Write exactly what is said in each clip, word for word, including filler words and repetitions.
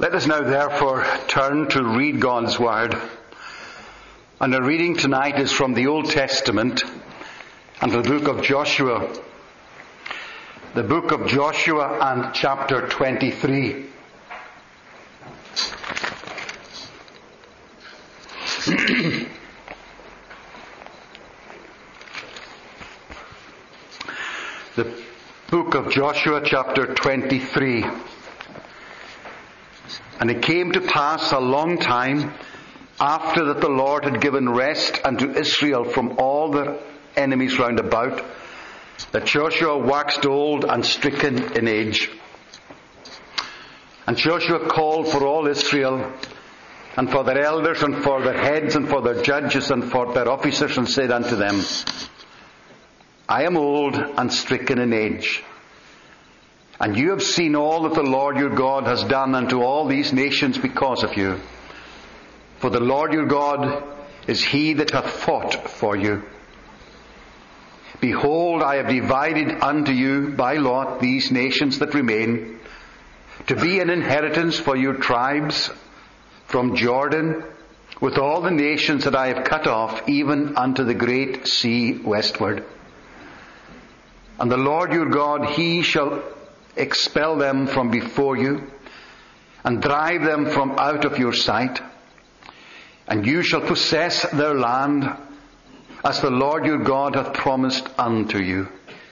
Let us now therefore turn to read God's Word. And our reading tonight is from the Old Testament and the book of Joshua. The book of Joshua and chapter twenty-three. The book of Joshua chapter twenty-three. And it came to pass a long time after that the Lord had given rest unto Israel from all their enemies round about, that Joshua waxed old and stricken in age. And Joshua called for all Israel, and for their elders, and for their heads, and for their judges, and for their officers, and said unto them, I am old and stricken in age. And you have seen all that the Lord your God has done unto all these nations because of you. For the Lord your God is he that hath fought for you. Behold, I have divided unto you by lot these nations that remain, to be an inheritance for your tribes from Jordan, with all the nations that I have cut off, even unto the great sea westward. And the Lord your God, he shall expel them from before you, and drive them from out of your sight. And you shall possess their land, as the Lord your God hath promised unto you.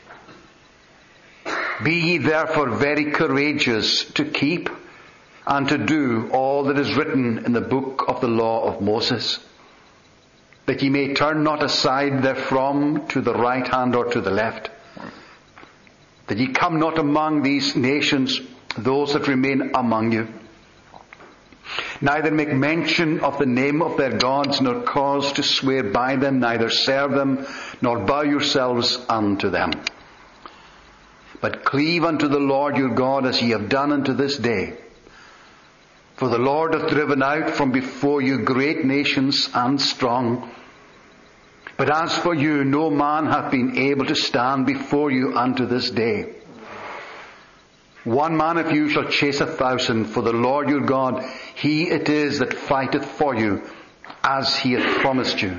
Be ye therefore very courageous to keep and to do all that is written in the book of the law of Moses, that ye may turn not aside therefrom to the right hand or to the left, that ye come not among these nations, those that remain among you, neither make mention of the name of their gods, nor cause to swear by them, neither serve them, nor bow yourselves unto them. But cleave unto the Lord your God, as ye have done unto this day. For the Lord hath driven out from before you great nations and strong. But as for you, no man hath been able to stand before you unto this day. One man of you shall chase a thousand, for the Lord your God, he it is that fighteth for you, as he hath promised you.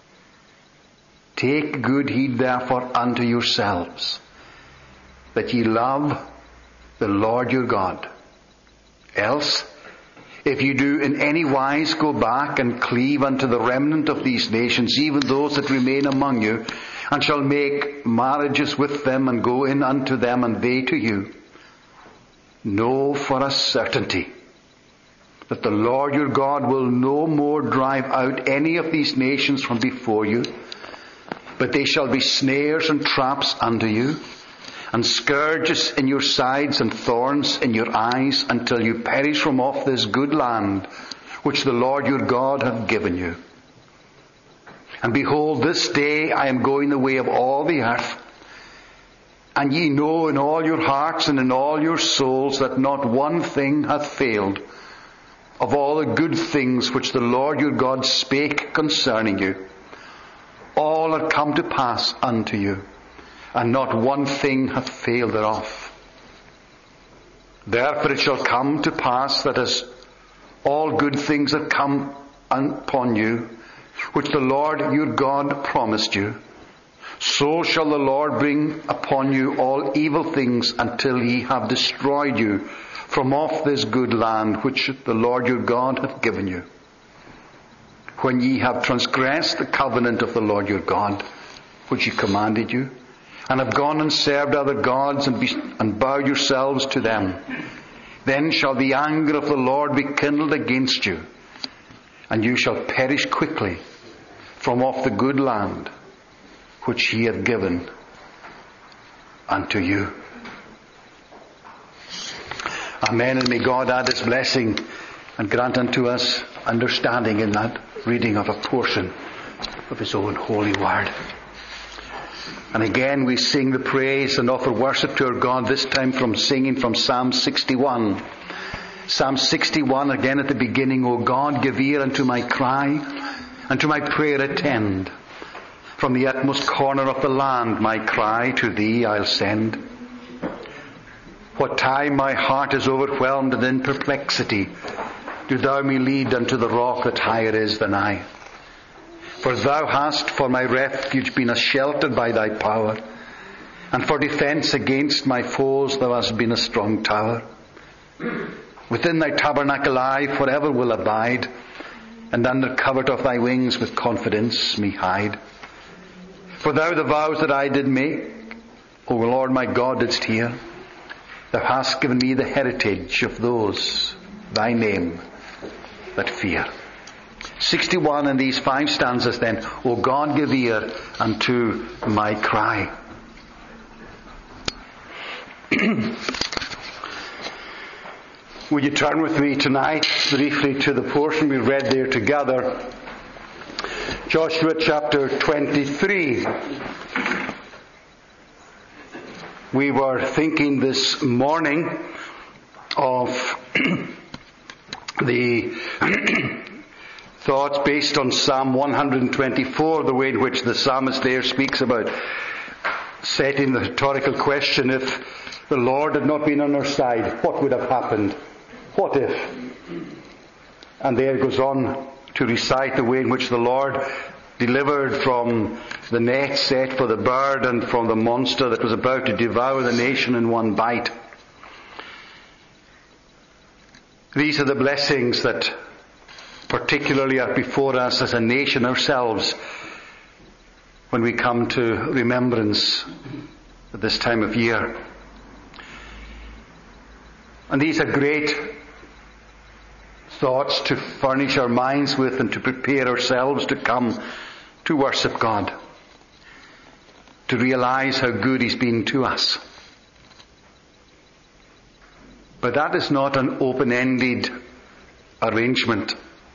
Take good heed therefore unto yourselves, that ye love the Lord your God. Else, if you do in any wise go back and cleave unto the remnant of these nations, even those that remain among you, and shall make marriages with them, and go in unto them, and they to you, know for a certainty that the Lord your God will no more drive out any of these nations from before you, but they shall be snares and traps unto you, and scourges in your sides and thorns in your eyes, until you perish from off this good land which the Lord your God hath given you. And behold, this day I am going the way of all the earth, and ye know in all your hearts and in all your souls that not one thing hath failed of all the good things which the Lord your God spake concerning you. All are come to pass unto you, and not one thing hath failed thereof. Therefore it shall come to pass that as all good things that come upon you, which the Lord your God promised you, so shall the Lord bring upon you all evil things, until he have destroyed you from off this good land which the Lord your God hath given you. When ye have transgressed the covenant of the Lord your God, which he commanded you, and have gone and served other gods, and, be, and bow yourselves to them, then shall the anger of the Lord be kindled against you, and you shall perish quickly from off the good land which he hath given unto you. Amen. And may God add his blessing and grant unto us understanding in that reading of a portion of his own holy word. And again we sing the praise and offer worship to our God, this time from singing from Psalm sixty-one. Psalm sixty-one, again at the beginning, O God, give ear unto my cry, and to my prayer attend. From the utmost corner of the land my cry to thee I'll send. What time my heart is overwhelmed and in perplexity, do thou me lead unto the rock that higher is than I. For thou hast for my refuge been a shelter by thy power, and for defence against my foes thou hast been a strong tower. Within thy tabernacle I forever will abide, and under covert of thy wings with confidence me hide. For thou the vows that I did make, O Lord my God, didst hear. Thou hast given me the heritage of those thy name that fear. sixty-one in these five stanzas then. O God, give ear unto my cry. Would you turn with me tonight briefly to the portion we read there together, Joshua chapter twenty-three. We were thinking this morning of the thoughts based on Psalm one twenty-four, the way in which the psalmist there speaks about setting the rhetorical question, if the Lord had not been on our side, what would have happened? What if? And there it goes on to recite the way in which the Lord delivered from the net set for the bird and from the monster that was about to devour the nation in one bite. These are the blessings that particularly are before us as a nation ourselves when we come to remembrance at this time of year. And these are great thoughts to furnish our minds with and to prepare ourselves to come to worship God, to realize how good He's been to us. But that is not an open-ended arrangement.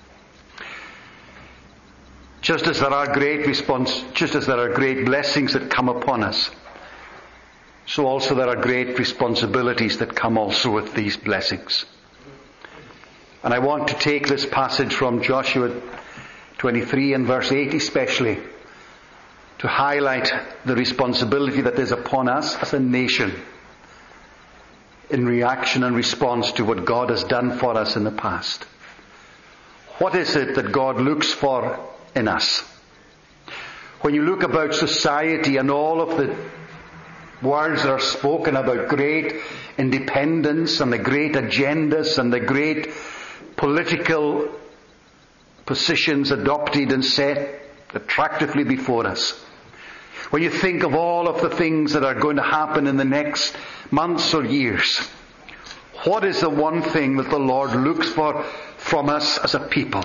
Just as there are great response, just as there are great blessings that come upon us, so also there are great responsibilities that come also with these blessings. And I want to take this passage from Joshua twenty-three and verse eight especially to highlight the responsibility that is upon us as a nation in reaction and response to what God has done for us in the past. What is it that God looks for in us? When you look about society and all of the words that are spoken about great independence and the great agendas and the great political positions adopted and set attractively before us. When you think of all of the things that are going to happen in the next months or years, what is the one thing that the Lord looks for from us as a people?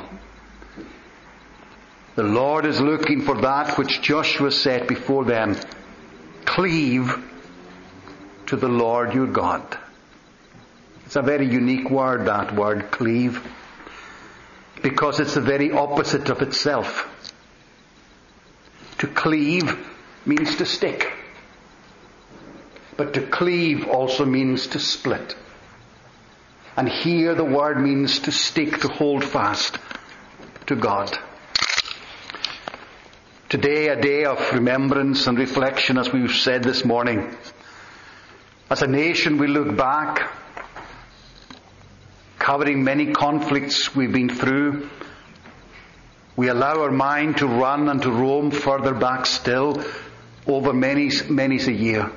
The Lord is looking for that which Joshua said before them: cleave to the Lord your God. It's a very unique word, that word, cleave, because it's the very opposite of itself. To cleave means to stick. But to cleave also means to split. And here the word means to stick, to hold fast to God. Today, a day of remembrance and reflection, as we've said this morning. As a nation, we look back, covering many conflicts we've been through. We allow our mind to run and to roam further back still, over many, many a year.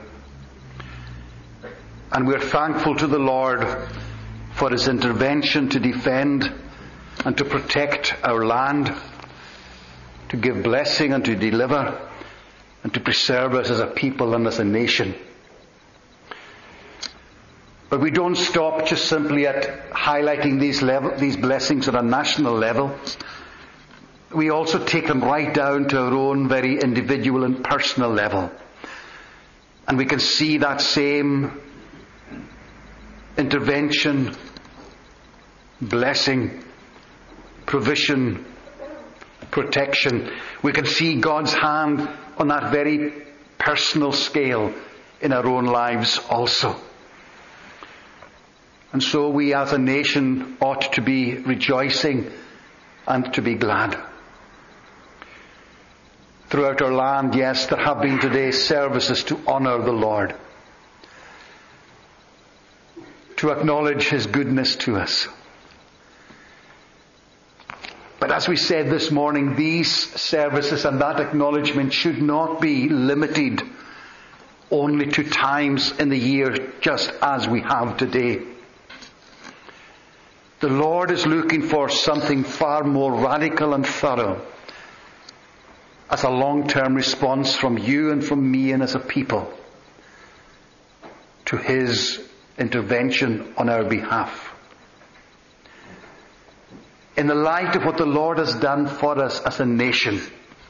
And we're thankful to the Lord for His intervention to defend and to protect our land, to give blessing and to deliver, and to preserve us as a people and as a nation. But we don't stop just simply at highlighting these level, these blessings at a national level. We also take them right down to our own very individual and personal level. And we can see that same intervention, blessing, provision, protection. We can see God's hand on that very personal scale in our own lives also. And so we as a nation ought to be rejoicing and to be glad. Throughout our land, yes, there have been today services to honour the Lord. to acknowledge His goodness to us. But as we said this morning, these services and that acknowledgement should not be limited only to times in the year just as we have today. The Lord is looking for something far more radical and thorough as a long-term response from you and from me and as a people to His intervention on our behalf. In the light of what the Lord has done for us as a nation,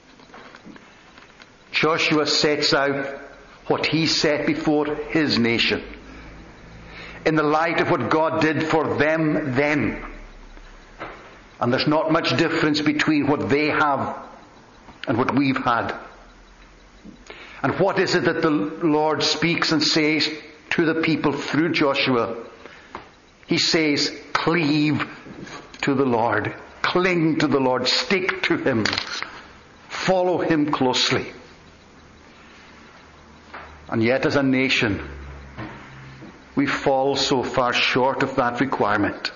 Joshua sets out what he set before his nation. In the light of what God did for them then. And there's not much difference between what they have and what we've had. And what is it that the Lord speaks and says to the people through Joshua? He says, cleave to the Lord. Cling to the Lord. Stick to Him. Follow Him closely. And yet as a nation, we fall so far short of that requirement.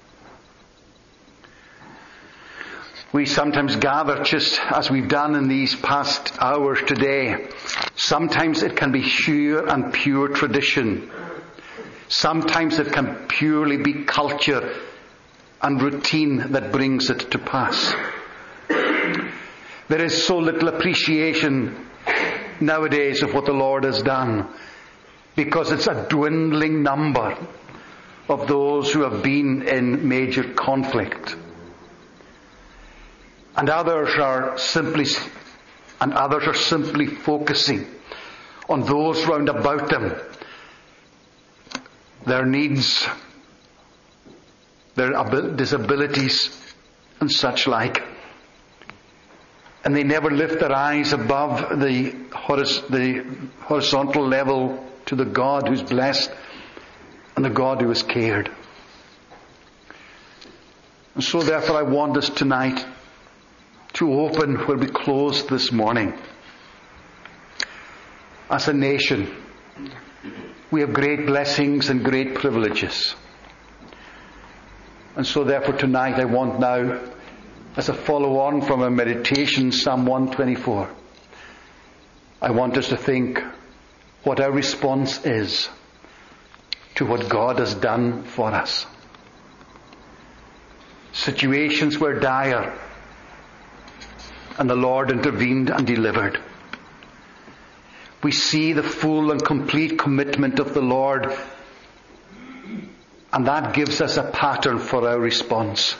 We sometimes gather just as we've done in these past hours today. Sometimes it can be sheer and pure tradition. Sometimes it can purely be culture and routine that brings it to pass. There is so little appreciation nowadays of what the Lord has done, because it's a dwindling number of those who have been in major conflict. And others are simply, and others are simply focusing on those round about them, their needs, their disabilities and such like. And they never lift their eyes above the, horiz- the horizontal level to the God who's blessed and the God who has cared. And so therefore I want us tonight to open where we closed this morning. As a nation, we have great blessings and great privileges. And so therefore tonight I want now, as a follow-on from our meditation, Psalm one twenty-four, I want us to think what our response is to what God has done for us. Situations were dire, and the Lord intervened and delivered. We see the full and complete commitment of the Lord, and that gives us a pattern for our response.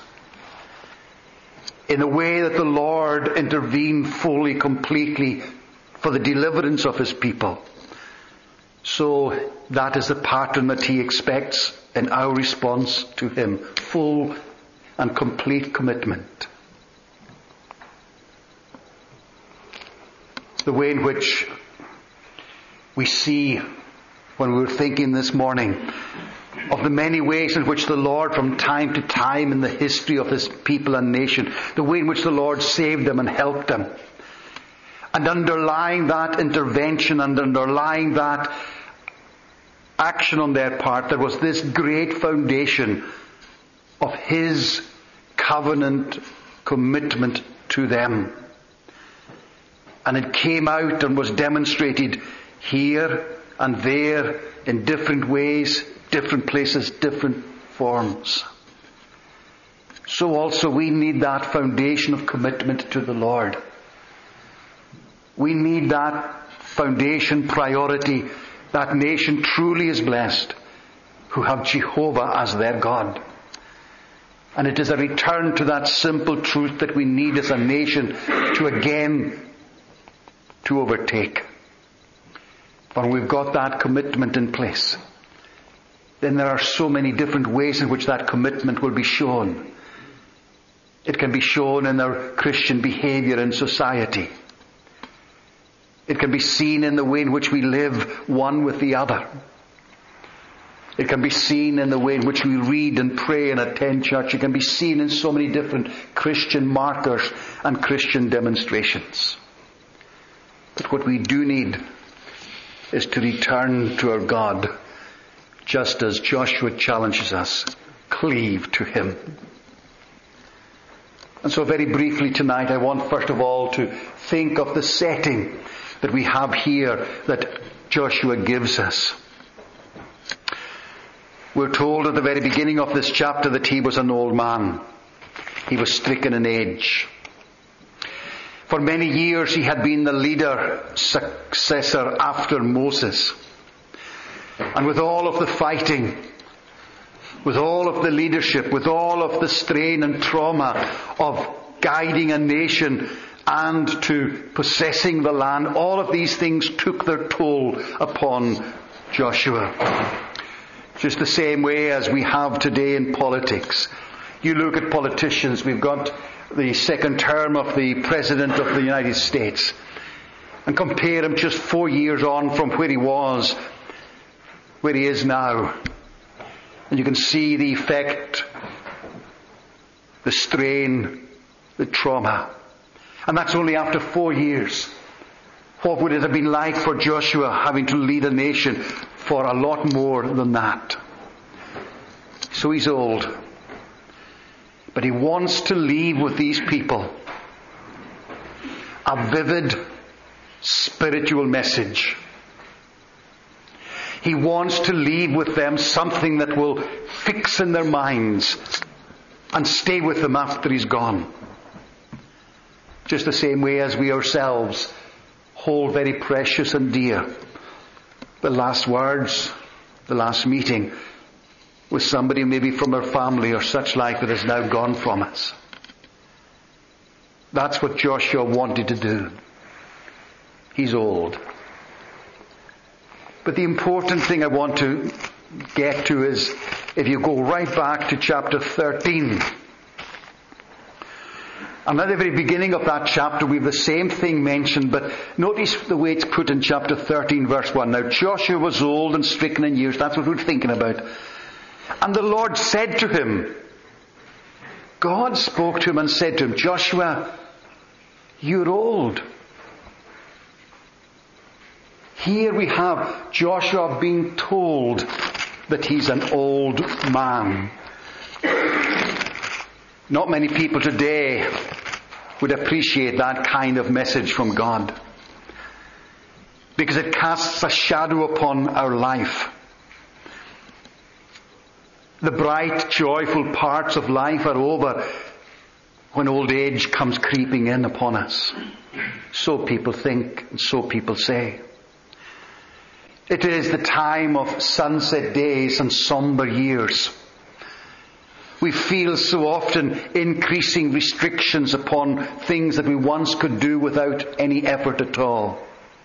In a way that the Lord intervened fully, completely for the deliverance of His people. So that is the pattern that He expects in our response to Him. Full and complete commitment. The way in which we see, when we were thinking this morning, of the many ways in which the Lord from time to time in the history of His people and nation, the way in which the Lord saved them and helped them. And underlying that intervention and underlying that action on their part, there was this great foundation of His covenant commitment to them. And it came out and was demonstrated here and there in different ways, different places, different forms. So also we need that foundation of commitment to the Lord. We need that foundation priority. That nation truly is blessed who have Jehovah as their God. And it is a return to that simple truth that we need as a nation to again to overtake. When we've got that commitment in place, then there are so many different ways in which that commitment will be shown. It can be shown in our Christian behavior in society. It can be seen in the way in which we live one with the other. It can be seen in the way in which we read and pray and attend church. It can be seen in so many different Christian markers and Christian demonstrations. But what we do need is to return to our God, just as Joshua challenges us, cleave to him. And so very briefly tonight, I want first of all to think of the setting that we have here that Joshua gives us. We're told at the very beginning of this chapter that he was an old man. He was stricken in age. For many years he had been the leader, successor after Moses. And with all of the fighting, with all of the leadership, with all of the strain and trauma of guiding a nation and to possessing the land, all of these things took their toll upon Joshua. Just the same way as we have today in politics. You look at politicians, we've got the second term of the President of the United States, and compare him just four years on from where he was, where he is now. And you can see the effect, the strain, the trauma. And that's only after four years. What would it have been like for Joshua having to lead a nation for a lot more than that? So he's old. But he wants to leave with these people a vivid spiritual message. He wants to leave with them something that will fix in their minds and stay with them after he's gone. Just the same way as we ourselves hold very precious and dear the last words, the last meeting with somebody maybe from our family or such like that has now gone from us. That's what Joshua wanted to do. He's old. But the important thing I want to get to is, if you go right back to chapter thirteen, and at the very beginning of that chapter we have the same thing mentioned, but notice the way it's put in chapter thirteen verse one. Now Joshua was old and stricken in years. That's what we're thinking about. And the Lord said to him, God spoke to him and said to him, Joshua, you're old. Here we have Joshua being told that he's an old man. Not many people today would appreciate that kind of message from God, because it casts a shadow upon our life. The bright, joyful parts of life are over when old age comes creeping in upon us. So people think, and so people say. It is the time of sunset days and somber years. We feel so often increasing restrictions upon things that we once could do without any effort at all.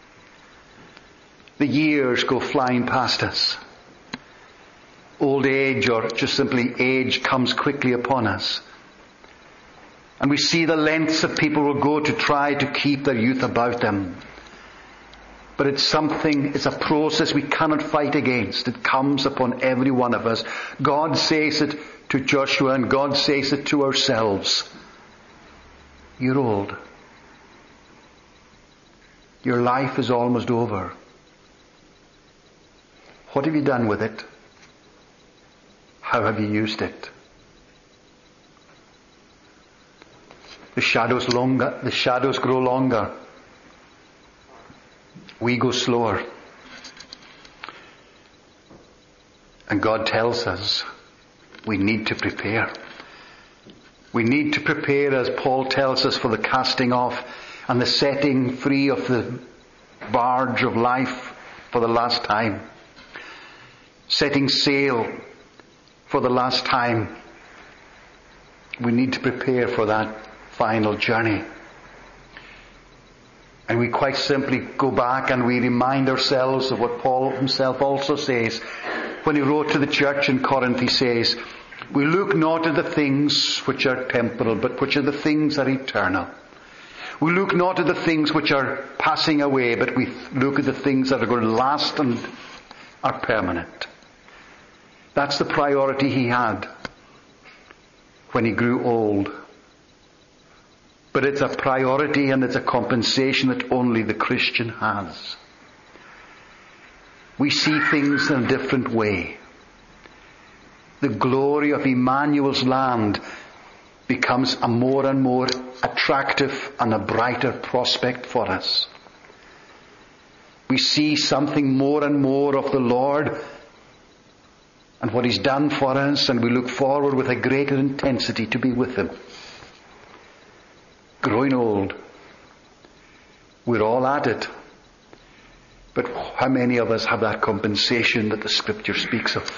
The years go flying past us. Old age, or just simply age, comes quickly upon us. And we see the lengths that people will go to try to keep their youth about them. But it's something, it's a process we cannot fight against. It comes upon every one of us. God says it to Joshua, and God says it to ourselves. You're old. Your life is almost over. What have you done with it? How have you used it? The shadows longer, the shadows grow longer. We go slower. And God tells us we need to prepare. We need to prepare, as Paul tells us, for the casting off and the setting free of the barge of life for the last time. Setting sail for the last time. We need to prepare for that final journey. And we quite simply go back and we remind ourselves of what Paul himself also says. When he wrote to the church in Corinth, he says, we look not at the things which are temporal, but which are the things that are eternal. We look not at the things which are passing away, but we look at the things that are going to last and are permanent. That's the priority he had when he grew old. But it's a priority and it's a compensation that only the Christian has. We see things in a different way. the glory of Emmanuel's land becomes a more and more attractive and a brighter prospect for us. We see something more and more of the Lord and what He's done for us, and we look forward with a greater intensity to be with Him. Growing old. We're all at it. But how many of us have that compensation that the Scripture speaks of?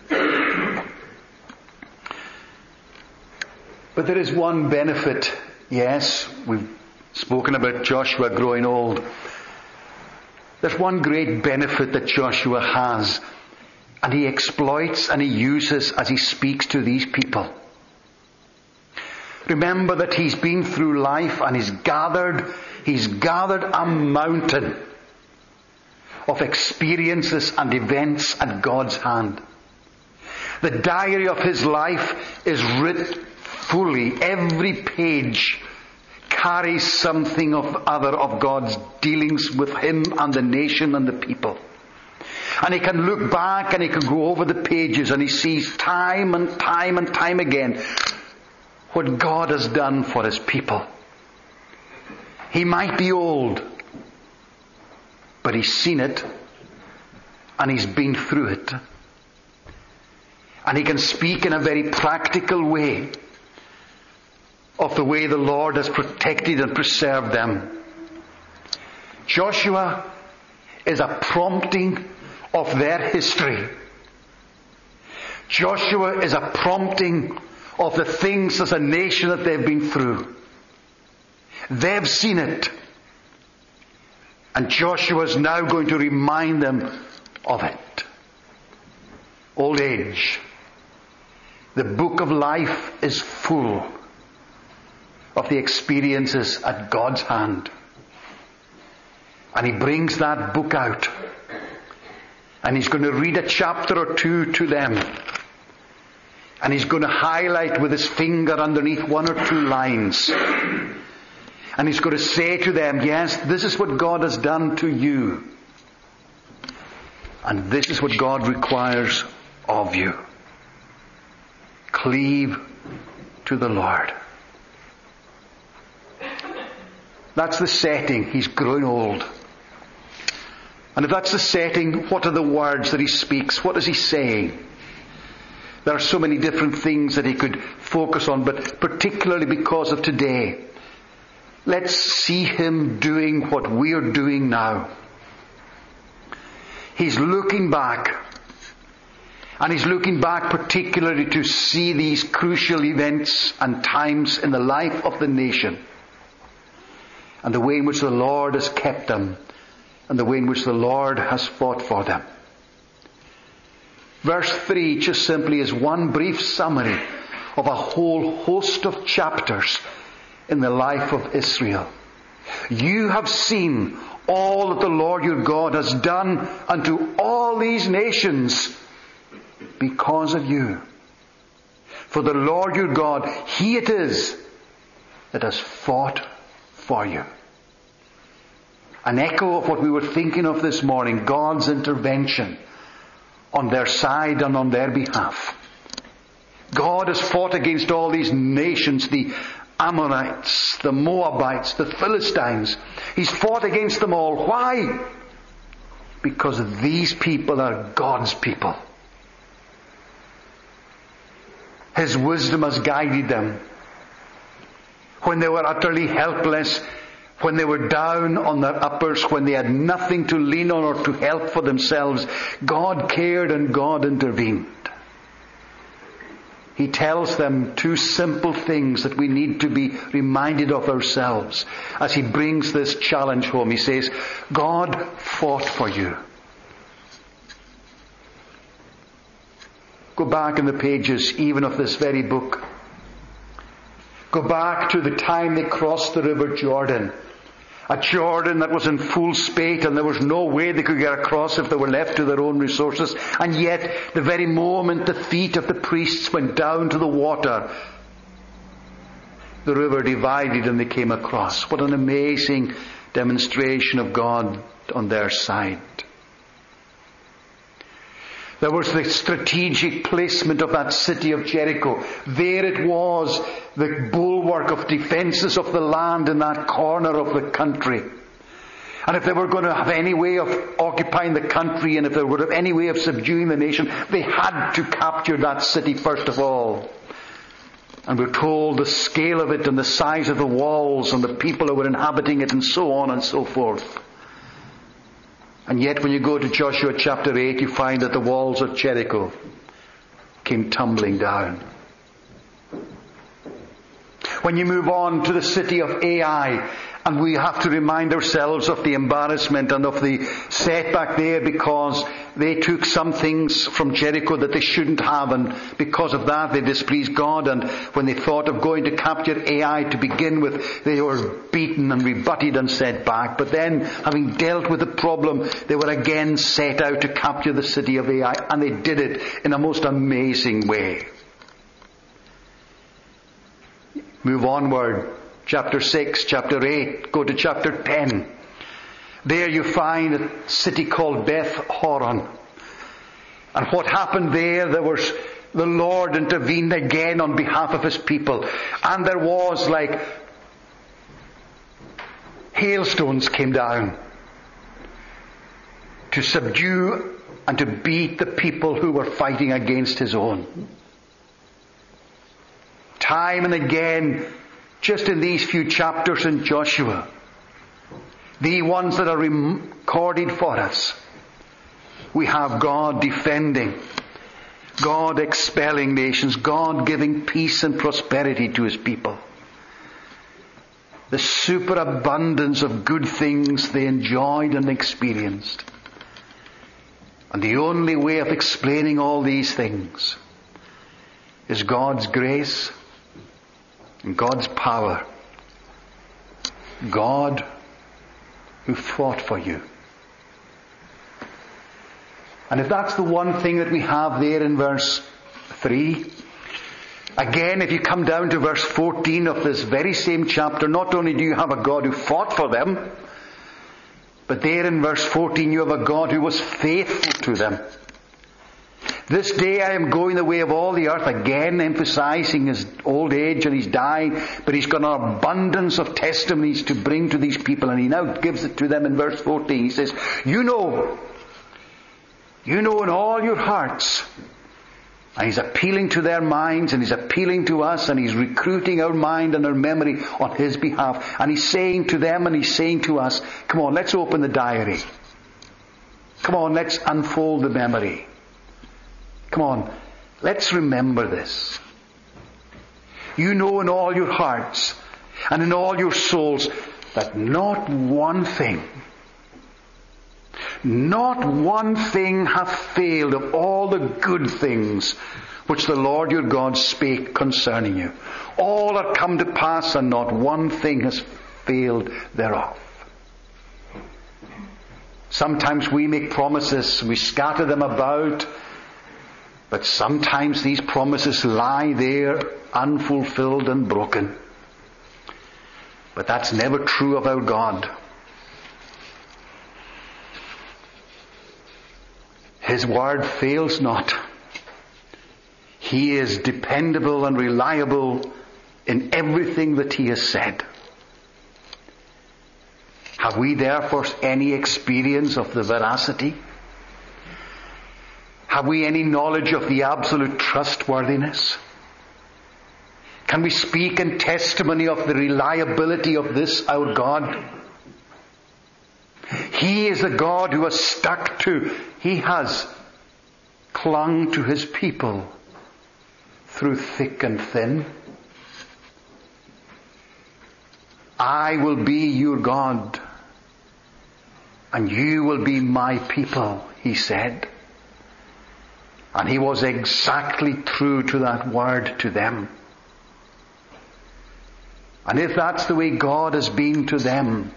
But there is one benefit. Yes, we've spoken about Joshua growing old. There's one great benefit that Joshua has, and he exploits and he uses as he speaks to these people. Remember that he's been through life and he's gathered, he's gathered a mountain of experiences and events at God's hand. The diary of his life is written fully. Every page carries something of other of God's dealings with him and the nation and the people. And he can look back and he can go over the pages and he sees time and time and time again what God has done for His people. He might be old, but he's seen it and he's been through it. And he can speak in a very practical way of the way the Lord has protected and preserved them. Joshua is a prompting of their history. Joshua is a prompting of the things as a nation that they've been through. They've seen it. And Joshua is now going to remind them of it. Old age. The book of life is full of the experiences at God's hand. And he brings that book out. And he's going to read a chapter or two to them. And he's going to highlight with his finger underneath one or two lines. And he's going to say to them, yes, this is what God has done to you. And this is what God requires of you. Cleave to the Lord. That's the setting. He's growing old. And if that's the setting, what are the words that he speaks? What is he saying? There are so many different things that he could focus on, but particularly because of today, let's see him doing what we're doing now. He's looking back. And he's looking back particularly to see these crucial events and times in the life of the nation. And the way in which the Lord has kept them. And the way in which the Lord has fought for them. Verse three just simply is one brief summary of a whole host of chapters in the life of Israel. You have seen all that the Lord your God has done unto all these nations because of you. For the Lord your God, He it is that has fought for you. An echo of what we were thinking of this morning, God's intervention on their side and on their behalf. God has fought against all these nations, the Ammonites, the Moabites, the Philistines. He's fought against them all. Why? Because these people are God's people. His wisdom has guided them. When they were utterly helpless, when they were down on their uppers, when they had nothing to lean on or to help for themselves, God cared and God intervened. He tells them two simple things that we need to be reminded of ourselves as he brings this challenge home. He says, God fought for you. Go back in the pages even of this very book. Go back to the time they crossed the River Jordan. A Jordan that was in full spate and there was no way they could get across if they were left to their own resources. And yet, the very moment the feet of the priests went down to the water, the river divided and they came across. What an amazing demonstration of God on their side. There was the strategic placement of that city of Jericho. There it was, the bulwark of defences of the land in that corner of the country. And if they were going to have any way of occupying the country, and if they would have any way of subduing the nation, they had to capture that city first of all. And we're told the scale of it and the size of the walls and the people who were inhabiting it and so on and so forth. And yet when you go to Joshua chapter eight, you find that the walls of Jericho came tumbling down. When you move on to the city of Ai, and we have to remind ourselves of the embarrassment and of the setback there, because they took some things from Jericho that they shouldn't have, and because of that they displeased God. And when they thought of going to capture Ai to begin with, they were beaten and rebutted and sent back. But then, having dealt with the problem, they were again set out to capture the city of Ai, and they did it in a most amazing way. Move onward. Chapter six, chapter eight, go to chapter ten. There you find a city called Beth Horon. And what happened there, there was, the Lord intervened again on behalf of His people. And there was like hailstones came down to subdue and to beat the people who were fighting against His own. Time and again, just in these few chapters in Joshua, the ones that are recorded for us, we have God defending, God expelling nations, God giving peace and prosperity to His people. The superabundance of good things they enjoyed and experienced. And the only way of explaining all these things is God's grace and God's power. God who fought for you. And if that's the one thing that we have there in verse three, again, if you come down to verse fourteen of this very same chapter, not only do you have a God who fought for them, but there in verse fourteen you have a God who was faithful to them. This day I am going the way of all the earth, again emphasizing his old age and he's dying, but he's got an abundance of testimonies to bring to these people, and he now gives it to them in verse fourteen. He says, you know, you know in all your hearts. And he's appealing to their minds, and he's appealing to us, and he's recruiting our mind and our memory on his behalf. And he's saying to them and he's saying to us, come on, let's open the diary. Come on, let's unfold the memory. Come on, let's remember this. You know in all your hearts and in all your souls that not one thing, not one thing hath failed of all the good things which the Lord your God spake concerning you. All are come to pass, and not one thing has failed thereof. Sometimes we make promises, we scatter them about, but sometimes these promises lie there unfulfilled and broken. But that's never true of our God. His word fails not. He is dependable and reliable in everything that He has said. Have we therefore any experience of the veracity? Have we any knowledge of the absolute trustworthiness? Can we speak in testimony of the reliability of this our God? He is a God who has stuck to, He has clung to His people through thick and thin. I will be your God, and you will be my people, He said. And He was exactly true to that word to them. And if that's the way God has been to them,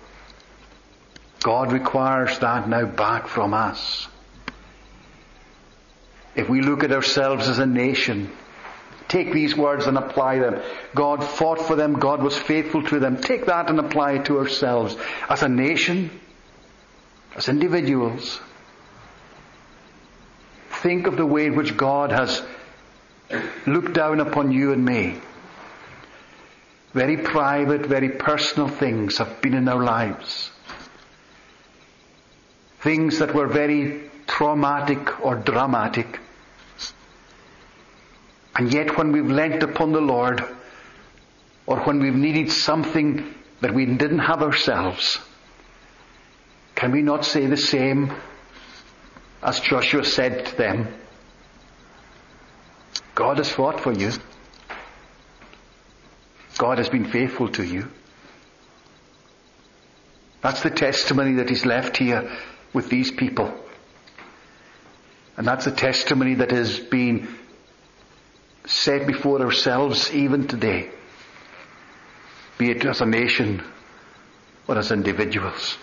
God requires that now back from us. If we look at ourselves as a nation, take these words and apply them. God fought for them, God was faithful to them. Take that and apply it to ourselves. As a nation, as individuals, think of the way in which God has looked down upon you and me. Very private, very personal things have been in our lives. Things that were very traumatic or dramatic. And yet when we've leant upon the Lord, or when we've needed something that we didn't have ourselves, can we not say the same as Joshua said to them? God has fought for you. God has been faithful to you. That's the testimony that is left here with these people. And that's the testimony that is being set before ourselves even today, be it as a nation or as individuals.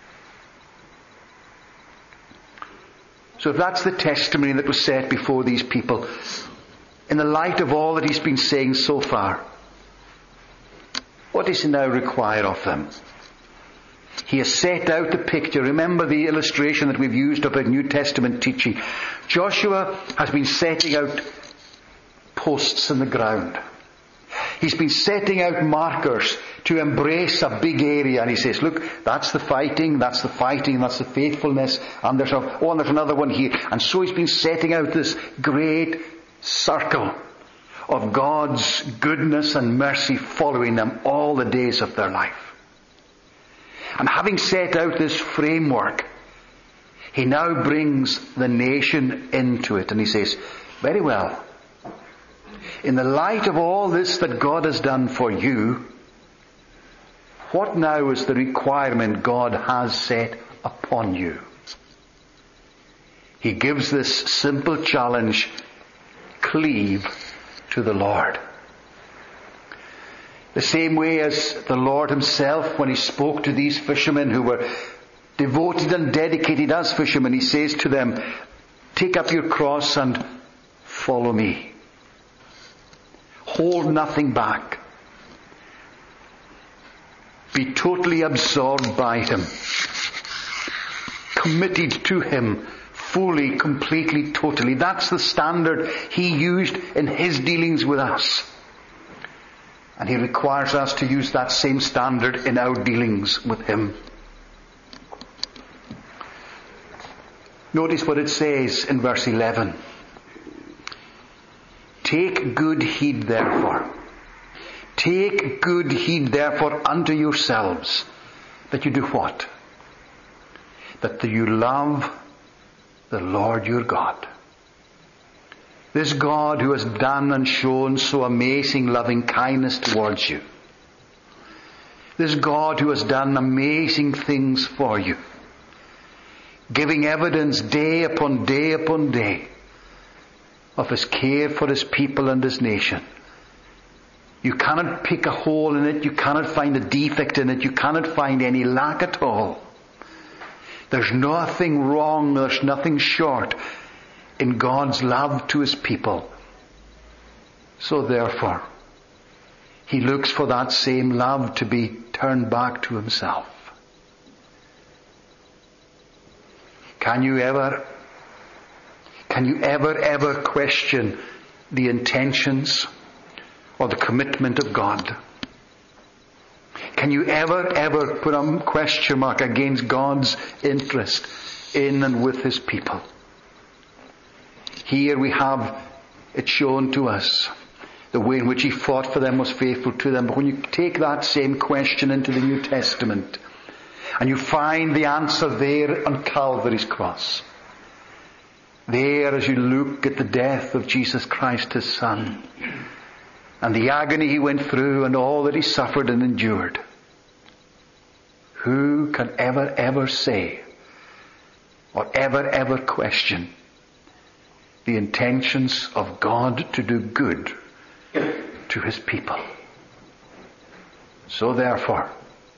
So if that's the testimony that was set before these people, in the light of all that he's been saying so far, what does he now require of them? He has set out the picture. Remember the illustration that we've used of a New Testament teaching. Joshua has been setting out posts in the ground. He's been setting out markers to embrace a big area, and he says, look, that's the fighting, that's the fighting, that's the faithfulness, and there's a, oh, and there's another one here. And so he's been setting out this great circle of God's goodness and mercy following them all the days of their life. And having set out this framework, he now brings the nation into it, and he says, very well, in the light of all this that God has done for you, what now is the requirement God has set upon you? He gives this simple challenge: cleave to the Lord. The same way as the Lord himself, when he spoke to these fishermen who were devoted and dedicated as fishermen, he says to them, take up your cross and follow me. Hold nothing back. Be totally absorbed by him. Committed to him. Fully, completely, totally. That's the standard he used in his dealings with us. And he requires us to use that same standard in our dealings with him. Notice what it says in verse eleven. Take good heed therefore. Take good heed therefore unto yourselves, that you do what? That you love the Lord your God. This God who has done and shown so amazing loving kindness towards you. This God who has done amazing things for you. Giving evidence day upon day upon day of his care for his people and his nation. You cannot pick a hole in it. You cannot find a defect in it. You cannot find any lack at all. There's nothing wrong. There's nothing short in God's love to his people. So therefore, he looks for that same love to be turned back to himself. Can you ever, can you ever, ever question the intentions or the commitment of God? Can you ever, ever put a question mark against God's interest in and with his people? Here we have it shown to us. The way in which he fought for them, was faithful to them. But when you take that same question into the New Testament, and you find the answer there on Calvary's cross, there as you look at the death of Jesus Christ, his Son, and the agony he went through and all that he suffered and endured, who can ever, ever say or ever, ever question the intentions of God to do good to his people? So therefore,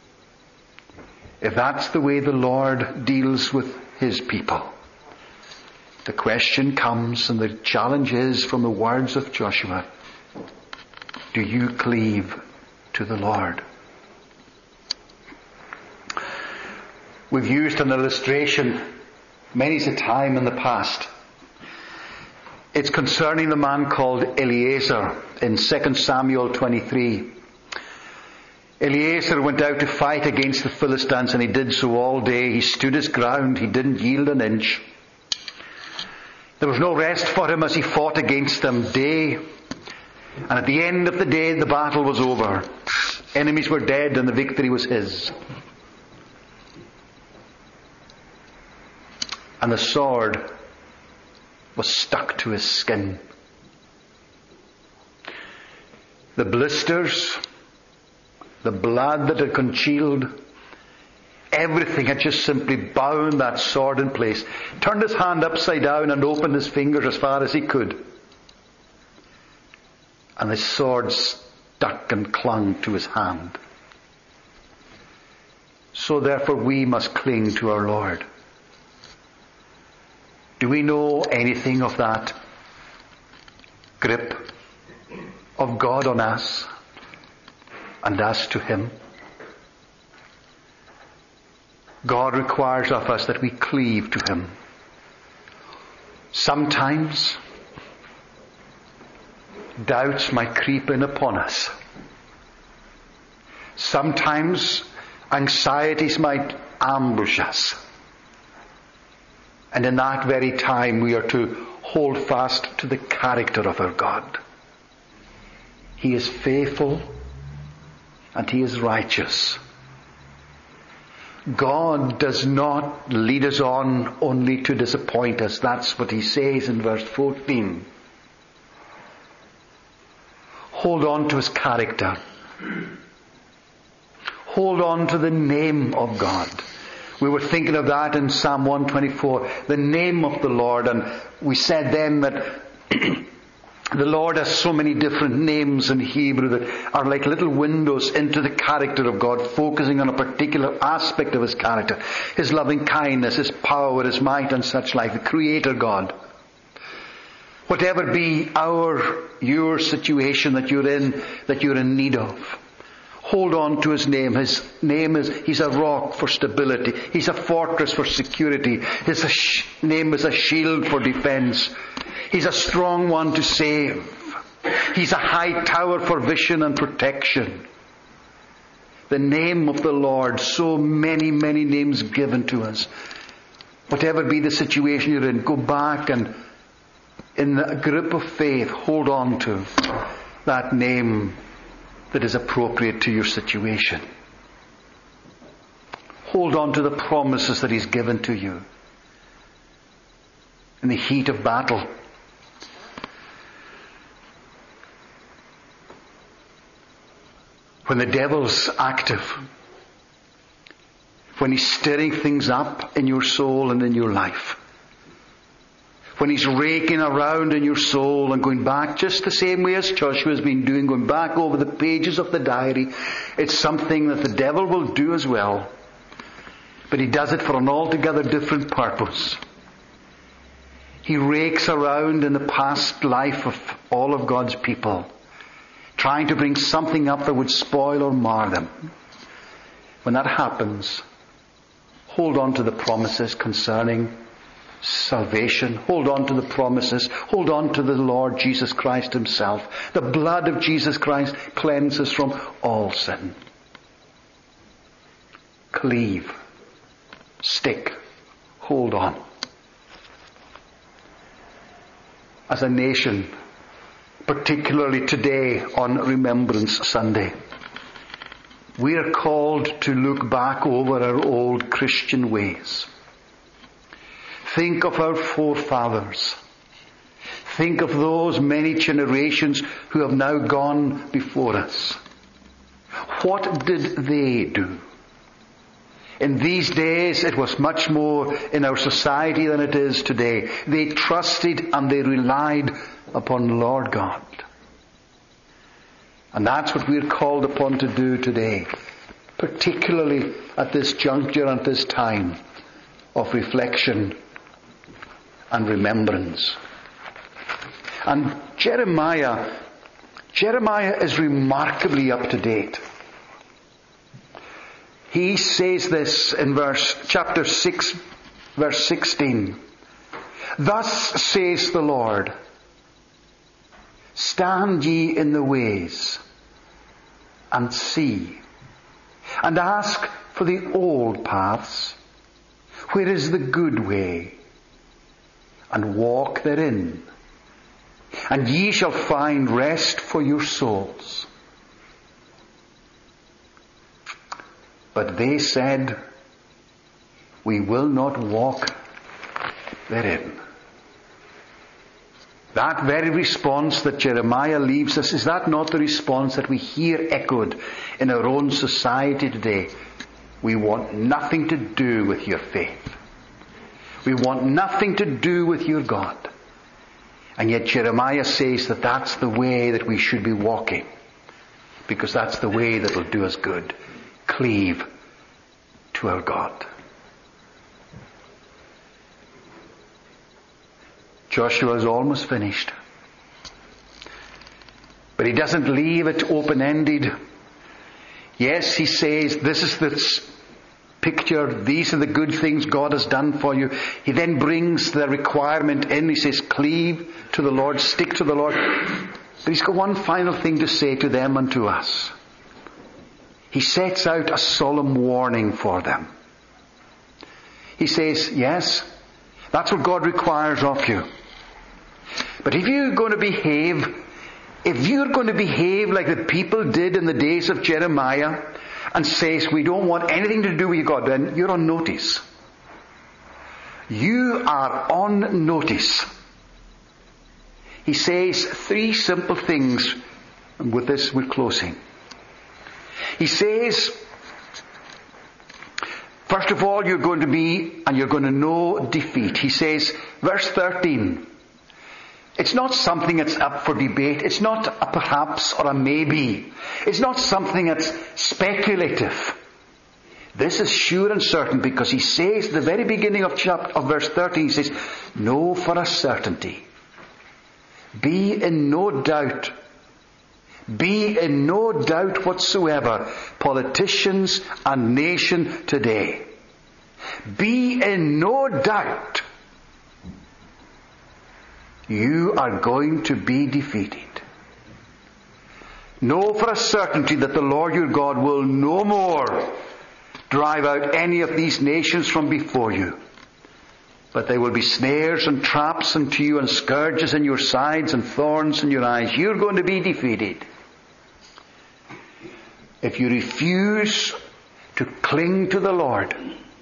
if that's the way the Lord deals with his people, the question comes and the challenge is from the words of Joshua: do you cleave to the Lord? We've used an illustration many a time in the past It's concerning the man called Eleazar in Second Samuel twenty-three. Eleazar went out to fight against the Philistines, and he did so all day. He stood his ground. He didn't yield an inch. There was no rest for him as he fought against them day. And at the end of the day, the battle was over. Enemies were dead and the victory was his. And the sword was stuck to his skin. The blisters, the blood that had congealed, everything had just simply bound that sword in place. Turned his hand upside down and opened his fingers as far as he could. And the sword stuck and clung to his hand. So therefore we must cling to our Lord. Do we know anything of that grip of God on us and us to Him? God requires of us that we cleave to Him. Sometimes doubts might creep in upon us. Sometimes anxieties might ambush us. And in that very time we are to hold fast to the character of our God. He is faithful and He is righteous. God does not lead us on only to disappoint us. That's what He says in verse fourteen. Hold on to His character. Hold on to the name of God. We were thinking of that in Psalm one twenty-four, the name of the Lord, and we said then that the Lord has so many different names in Hebrew that are like little windows into the character of God, focusing on a particular aspect of His character. His loving kindness, His power, His might and such like, the Creator God. Whatever be our, your situation that you're in, that you're in need of, hold on to His name. His name is, He's a rock for stability. He's a fortress for security. His sh- name is a shield for defense. He's a strong one to save. He's a high tower for vision and protection. The name of the Lord, so many, many names given to us. Whatever be the situation you're in, go back and in the grip of faith, hold on to that name that is appropriate to your situation. Hold on to the promises that He's given to you. In the heat of battle, when the devil's active, when he's stirring things up in your soul and in your life, when he's raking around in your soul and going back just the same way as Joshua has been doing, going back over the pages of the diary, it's something that the devil will do as well. But he does it for an altogether different purpose. He rakes around in the past life of all of God's people, trying to bring something up that would spoil or mar them. When that happens, hold on to the promises concerning salvation. Hold on to the promises. Hold on to the Lord Jesus Christ Himself. The blood of Jesus Christ cleanses from all sin. Cleave. Stick. Hold on. As a nation, particularly today on Remembrance Sunday, we are called to look back over our old Christian ways. Think of our forefathers. Think of those many generations who have now gone before us. What did they do? In these days, it was much more in our society than it is today. They trusted and they relied upon the Lord God. And that's what we're called upon to do today, particularly at this juncture and this time of reflection and remembrance. And Jeremiah, Jeremiah is remarkably up to date. He says this in verse, chapter six, verse sixteen. Thus says the Lord, stand ye in the ways, and see, and ask for the old paths, where is the good way, and walk therein, and ye shall find rest for your souls. But they said, we will not walk therein. That very response that Jeremiah leaves us, is that not the response that we hear echoed in our own society today? We want nothing to do with your faith. We want nothing to do with your God. And yet Jeremiah says that that's the way that we should be walking, because that's the way that will do us good. Cleave to our God. Joshua is almost finished. But he doesn't leave it open-ended. Yes, he says, this is the picture, these are the good things God has done for you. He then brings the requirement in. He says, cleave to the Lord, stick to the Lord. But he's got one final thing to say to them and to us. He sets out a solemn warning for them. He says, yes, that's what God requires of you. But if you're going to behave, if you're going to behave like the people did in the days of Jeremiah and says, we don't want anything to do with God, then you're on notice. You are on notice. He says three simple things, and with this we're closing. He says, first of all, you're going to be, and you're going to know defeat. He says, verse thirteen, it's not something that's up for debate. It's not a perhaps or a maybe. It's not something that's speculative. This is sure and certain, because he says at the very beginning of chapter, of verse thirteen, he says, know for a certainty. Be in no doubt. Be in no doubt whatsoever, politicians and nation today. Be in no doubt. You are going to be defeated. Know for a certainty that the Lord your God will no more drive out any of these nations from before you. But they will be snares and traps unto you, and scourges in your sides and thorns in your eyes. You're going to be defeated. If you refuse to cling to the Lord,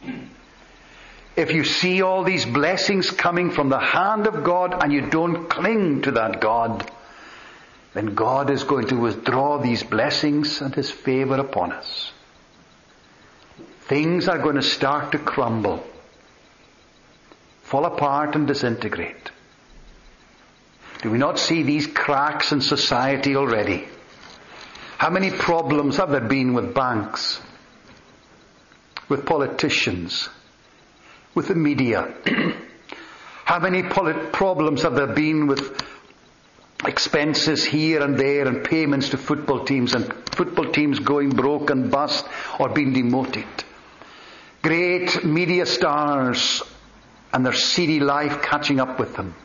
if you see all these blessings coming from the hand of God and you don't cling to that God, then God is going to withdraw these blessings and His favor upon us. Things are going to start to crumble, fall apart and disintegrate. Do we not see these cracks in society already? How many problems have there been with banks, with politicians, with the media? How many polit- problems have there been with expenses here and there and payments to football teams, and football teams going broke and bust or being demoted? Great media stars and their seedy life catching up with them.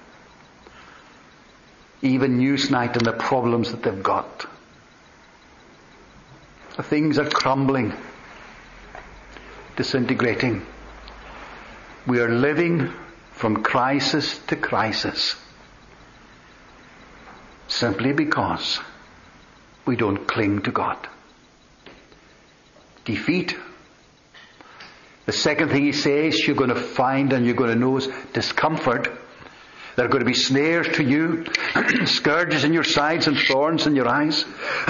Even Newsnight and the problems that they've got. Things are crumbling, disintegrating. We are living from crisis to crisis, simply because we don't cling to God. Defeat. The second thing he says you're going to find and you're going to know is discomfort. There are going to be snares to you, scourges in your sides and thorns in your eyes.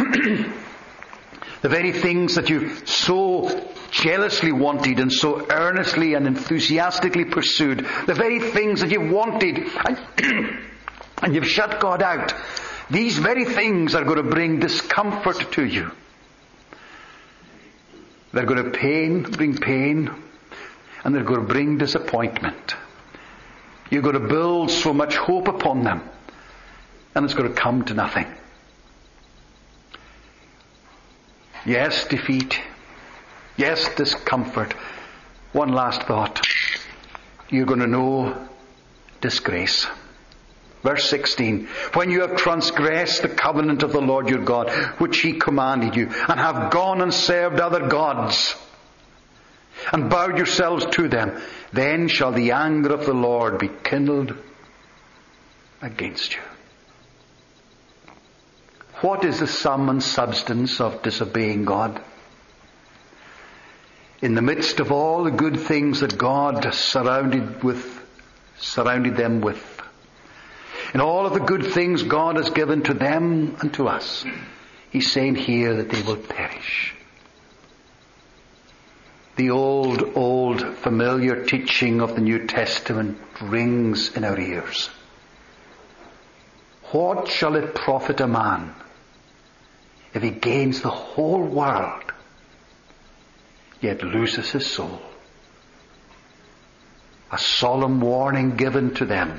The very things that you so jealously wanted and so earnestly and enthusiastically pursued, the very things that you've wanted and, and you've shut God out, these very things are going to bring discomfort to you. They're going to pain, bring pain, and they're going to bring disappointment. You're going to build so much hope upon them, and it's going to come to nothing. Yes, defeat. Yes, discomfort. One last thought. You're going to know disgrace. Verse sixteen, when you have transgressed the covenant of the Lord your God, which He commanded you, and have gone and served other gods, and bowed yourselves to them, then shall the anger of the Lord be kindled against you. What is the sum and substance of disobeying God? In the midst of all the good things that God has surrounded with, surrounded them with, in all of the good things God has given to them and to us, He's saying here that they will perish. The old, old familiar teaching of the New Testament rings in our ears. What shall it profit a man if he gains the whole world, yet loses his soul? A solemn warning given to them.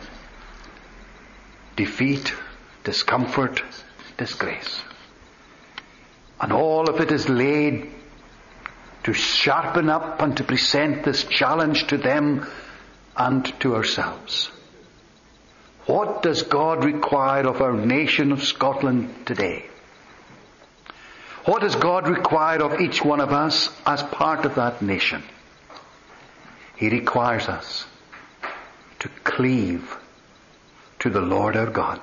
Defeat, discomfort, disgrace. And all of it is laid to sharpen up and to present this challenge to them and to ourselves. What does God require of our nation of Scotland today? What does God require of each one of us as part of that nation? He requires us to cleave to the Lord our God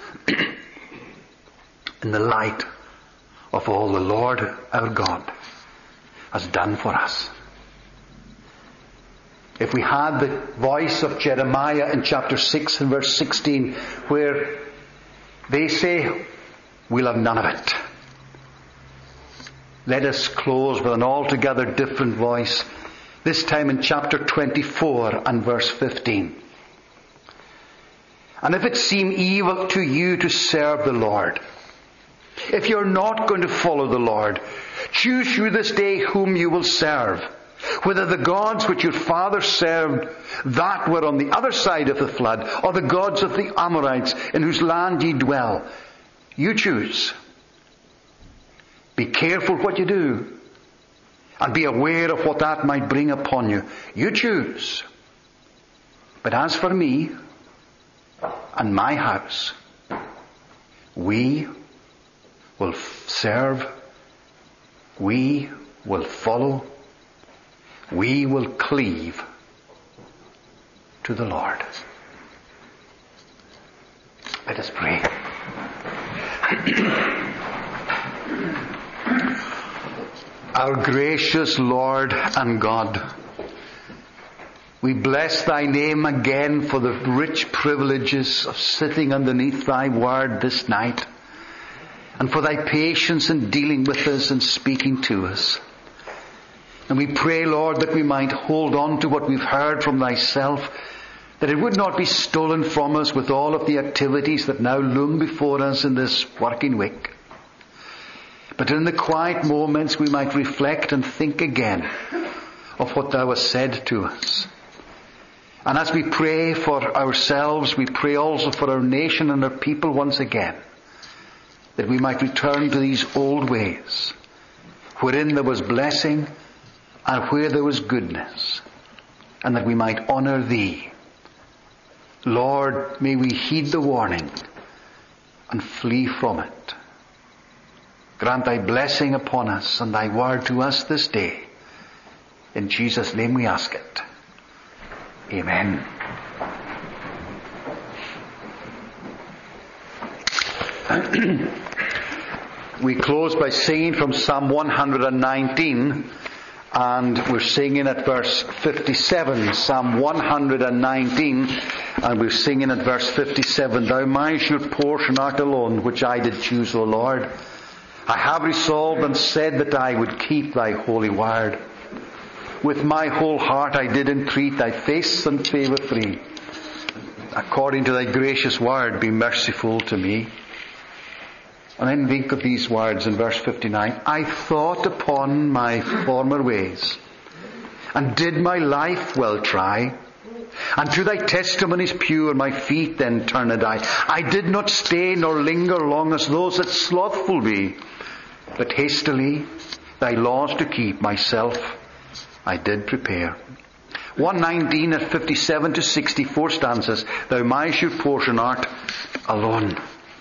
in the light of all the Lord our God has done for us. If we had the voice of Jeremiah in chapter six and verse sixteen, where they say, we'll have none of it. Let us close with an altogether different voice, this time in chapter twenty-four and verse fifteen. And if it seem evil to you to serve the Lord, if you're not going to follow the Lord, choose you this day whom you will serve. Whether the gods which your fathers served, that were on the other side of the flood, or the gods of the Amorites in whose land ye dwell. You choose. Be careful what you do, and be aware of what that might bring upon you. You choose. But as for me and my house, we will serve, we will follow, we will cleave to the Lord. Let us pray. Our gracious Lord and God, we bless Thy name again for the rich privileges of sitting underneath Thy word this night, and for Thy patience in dealing with us and speaking to us. And we pray, Lord, that we might hold on to what we've heard from Thyself, that it would not be stolen from us with all of the activities that now loom before us in this working week. But in the quiet moments we might reflect and think again of what Thou hast said to us. And as we pray for ourselves, we pray also for our nation and our people once again, that we might return to these old ways, wherein there was blessing and where there was goodness, and that we might honour Thee. Lord, may we heed the warning and flee from it. Grant Thy blessing upon us and Thy word to us this day. In Jesus' name we ask it. Amen. We close by singing from Psalm one hundred nineteen, and we're singing at verse fifty-seven. Psalm one hundred nineteen, and we're singing at verse fifty-seven. Thou mine your portion art alone, which I did choose, O Lord. I have resolved and said that I would keep Thy holy word. With my whole heart I did entreat Thy face and favour free. According to Thy gracious word, be merciful to me. And then think of these words in verse fifty-nine. I thought upon my former ways, and did my life well try. And to Thy testimonies pure my feet then turned I. I did not stay nor linger long as those that slothful be, but hastily Thy laws to keep myself I did prepare. one nineteen at fifty-seven to sixty-four stanzas. Thou my sure portion art alone.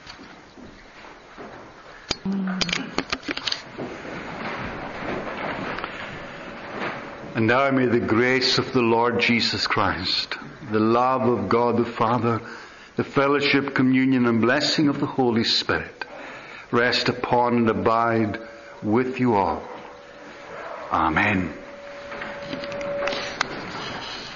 And now may the grace of the Lord Jesus Christ, the love of God the Father, the fellowship, communion, and blessing of the Holy Spirit rest upon and abide with you all. Amen.